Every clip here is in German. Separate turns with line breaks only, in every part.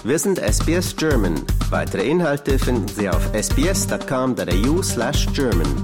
Wir sind SBS German. Weitere Inhalte finden Sie auf sbs.com.au/German.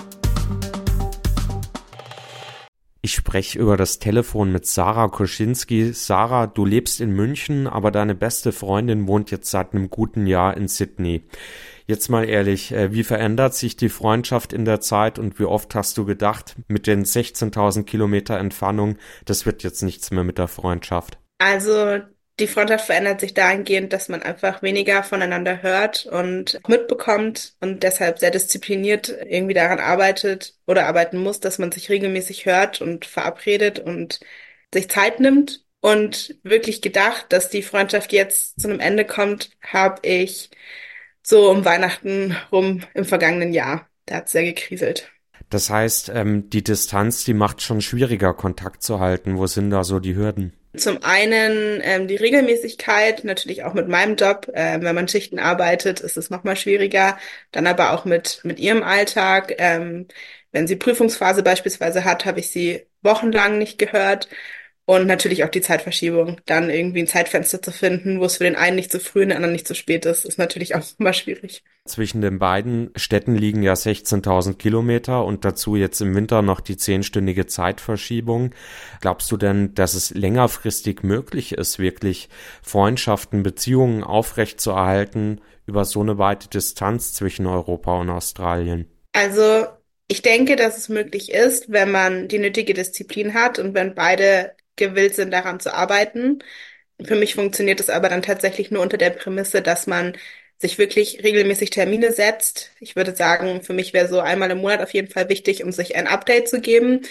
Ich spreche über das Telefon mit Sarah Koschinski. Sarah, du lebst in München, aber deine beste Freundin wohnt jetzt seit einem guten Jahr in Sydney. Jetzt mal ehrlich, wie verändert sich die Freundschaft in der Zeit und wie oft hast du gedacht, mit den 16.000 Kilometer Entfernung, das wird jetzt nichts mehr mit der Freundschaft?
Also die Freundschaft verändert sich dahingehend, dass man einfach weniger voneinander hört und mitbekommt und deshalb sehr diszipliniert irgendwie daran arbeitet oder arbeiten muss, dass man sich regelmäßig hört und verabredet und sich Zeit nimmt. Und wirklich gedacht, dass die Freundschaft jetzt zu einem Ende kommt, habe ich so um Weihnachten rum im vergangenen Jahr. Da hat es sehr gekriselt.
Das heißt, die Distanz, die macht schon schwieriger, Kontakt zu halten. Wo sind da so die Hürden?
Zum einen die Regelmäßigkeit, natürlich auch mit meinem Job. Wenn man Schichten arbeitet, ist es nochmal schwieriger. Dann aber auch mit ihrem Alltag. Wenn sie Prüfungsphase beispielsweise hat, habe ich sie wochenlang nicht gehört. Und natürlich auch die Zeitverschiebung. Dann irgendwie ein Zeitfenster zu finden, wo es für den einen nicht zu früh und den anderen nicht zu spät ist natürlich auch immer schwierig.
Zwischen den beiden Städten liegen ja 16.000 Kilometer und dazu jetzt im Winter noch die 10-stündige Zeitverschiebung. Glaubst du denn, dass es längerfristig möglich ist, wirklich Freundschaften, Beziehungen aufrechtzuerhalten über so eine weite Distanz zwischen Europa und Australien?
Also ich denke, dass es möglich ist, wenn man die nötige Disziplin hat und wenn beide gewillt sind, daran zu arbeiten. Für mich funktioniert es aber dann tatsächlich nur unter der Prämisse, dass man sich wirklich regelmäßig Termine setzt. Ich würde sagen, für mich wäre so einmal im Monat auf jeden Fall wichtig, um sich ein Update zu geben.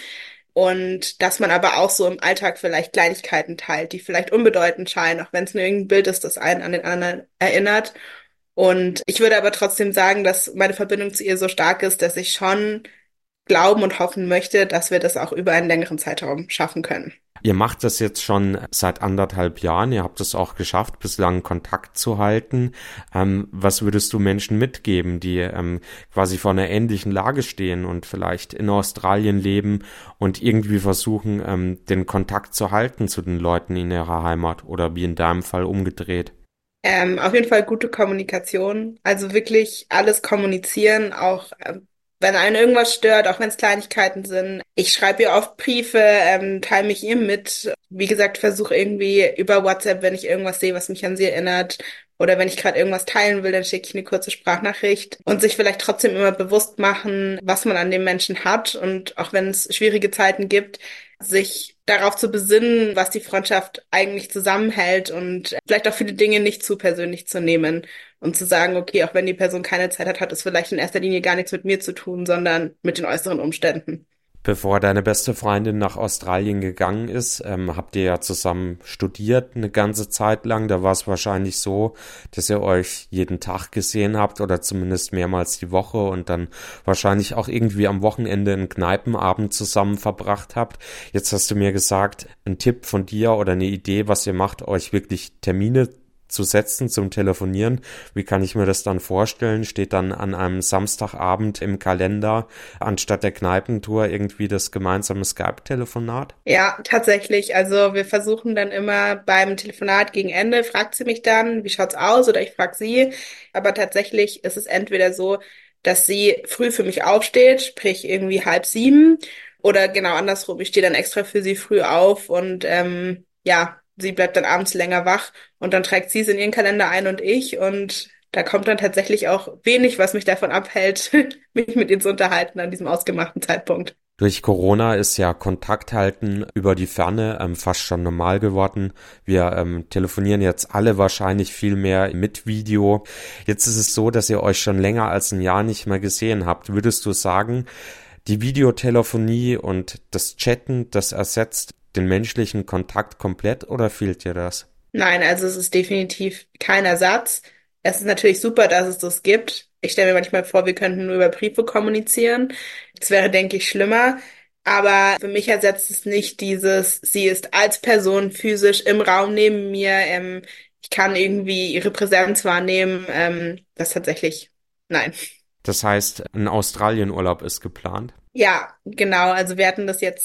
Und dass man aber auch so im Alltag vielleicht Kleinigkeiten teilt, die vielleicht unbedeutend scheinen, auch wenn es nur irgendein Bild ist, das einen an den anderen erinnert. Und ich würde aber trotzdem sagen, dass meine Verbindung zu ihr so stark ist, dass ich schon glauben und hoffen möchte, dass wir das auch über einen längeren Zeitraum schaffen können.
Ihr macht das jetzt schon seit 1,5 Jahren. Ihr habt es auch geschafft, bislang Kontakt zu halten. Was würdest du Menschen mitgeben, die quasi vor einer ähnlichen Lage stehen und vielleicht in Australien leben und irgendwie versuchen, den Kontakt zu halten zu den Leuten in ihrer Heimat oder wie in deinem Fall umgedreht?
Auf jeden Fall gute Kommunikation. Also wirklich alles kommunizieren, auch wenn einen irgendwas stört, auch wenn es Kleinigkeiten sind. Ich schreibe ihr oft Briefe, teile mich ihr mit. Wie gesagt, versuche irgendwie über WhatsApp, wenn ich irgendwas sehe, was mich an sie erinnert. Oder wenn ich gerade irgendwas teilen will, dann schicke ich eine kurze Sprachnachricht. Und sich vielleicht trotzdem immer bewusst machen, was man an dem Menschen hat. Und auch wenn es schwierige Zeiten gibt, sich darauf zu besinnen, was die Freundschaft eigentlich zusammenhält und vielleicht auch viele Dinge nicht zu persönlich zu nehmen und zu sagen, okay, auch wenn die Person keine Zeit hat, hat es vielleicht in erster Linie gar nichts mit mir zu tun, sondern mit den äußeren Umständen.
Bevor deine beste Freundin nach Australien gegangen ist, habt ihr ja zusammen studiert eine ganze Zeit lang. Da war es wahrscheinlich so, dass ihr euch jeden Tag gesehen habt oder zumindest mehrmals die Woche und dann wahrscheinlich auch irgendwie am Wochenende einen Kneipenabend zusammen verbracht habt. Jetzt hast du mir gesagt, ein Tipp von dir oder eine Idee, was ihr macht, euch wirklich Termine zu setzen zum Telefonieren. Wie kann ich mir das dann vorstellen? Steht dann an einem Samstagabend im Kalender anstatt der Kneipentour irgendwie das gemeinsame Skype-Telefonat?
Ja, tatsächlich. Also wir versuchen dann immer beim Telefonat gegen Ende, fragt sie mich dann, wie schaut's aus? Oder ich frage sie. Aber tatsächlich ist es entweder so, dass sie früh für mich aufsteht, sprich irgendwie 6:30, oder genau andersrum. Ich stehe dann extra für sie früh auf und ja, sie bleibt dann abends länger wach und dann trägt sie es in ihren Kalender ein und ich und da kommt dann tatsächlich auch wenig, was mich davon abhält, mich mit ihr zu unterhalten an diesem ausgemachten Zeitpunkt.
Durch Corona ist ja Kontakt halten über die Ferne fast schon normal geworden. Wir telefonieren jetzt alle wahrscheinlich viel mehr mit Video. Jetzt ist es so, dass ihr euch schon länger als ein Jahr nicht mehr gesehen habt. Würdest du sagen, die Videotelefonie und das Chatten, das ersetzt den menschlichen Kontakt komplett oder fehlt dir das?
Nein, also es ist definitiv kein Ersatz. Es ist natürlich super, dass es das gibt. Ich stelle mir manchmal vor, wir könnten nur über Briefe kommunizieren. Das wäre, denke ich, schlimmer. Aber für mich ersetzt es nicht dieses, sie ist als Person physisch im Raum neben mir. Ich kann irgendwie ihre Präsenz wahrnehmen. Das tatsächlich, nein.
Das heißt, ein Australienurlaub ist geplant?
Ja, genau. Also wir hatten das jetzt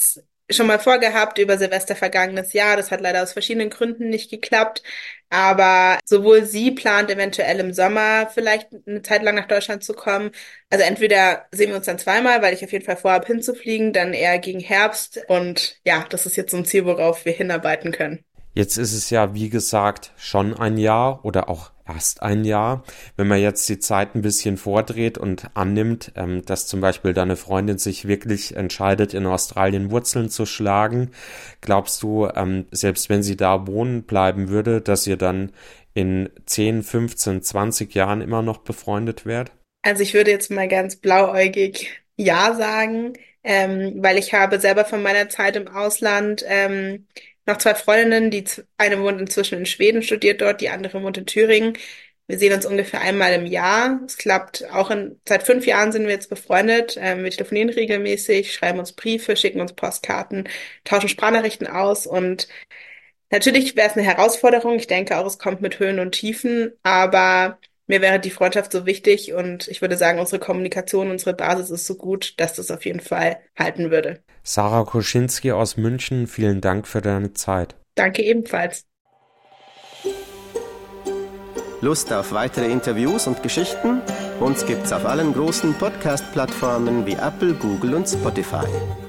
schon mal vorgehabt über Silvester vergangenes Jahr. Das hat leider aus verschiedenen Gründen nicht geklappt. Aber sowohl sie plant eventuell im Sommer vielleicht eine Zeit lang nach Deutschland zu kommen. Also entweder sehen wir uns dann zweimal, weil ich auf jeden Fall vorhabe hinzufliegen, dann eher gegen Herbst. Und ja, das ist jetzt so ein Ziel, worauf wir hinarbeiten können.
Jetzt ist es ja, wie gesagt, schon ein Jahr oder auch erst ein Jahr. Wenn man jetzt die Zeit ein bisschen vordreht und annimmt, dass zum Beispiel deine Freundin sich wirklich entscheidet, in Australien Wurzeln zu schlagen, glaubst du, selbst wenn sie da wohnen bleiben würde, dass ihr dann in 10, 15, 20 Jahren immer noch befreundet wärt?
Also ich würde jetzt mal ganz blauäugig ja sagen, weil ich habe selber von meiner Zeit im Ausland noch zwei Freundinnen, eine wohnt inzwischen in Schweden, studiert dort, die andere wohnt in Thüringen. Wir sehen uns ungefähr einmal im Jahr. Es klappt auch seit 5 Jahren sind wir jetzt befreundet. Wir telefonieren regelmäßig, schreiben uns Briefe, schicken uns Postkarten, tauschen Sprachnachrichten aus und natürlich wäre es eine Herausforderung. Ich denke auch, es kommt mit Höhen und Tiefen, aber mir wäre die Freundschaft so wichtig und ich würde sagen, unsere Kommunikation, unsere Basis ist so gut, dass das auf jeden Fall halten würde.
Sarah Koschinski aus München, vielen Dank für deine Zeit.
Danke ebenfalls.
Lust auf weitere Interviews und Geschichten? Uns gibt's auf allen großen Podcast-Plattformen wie Apple, Google und Spotify.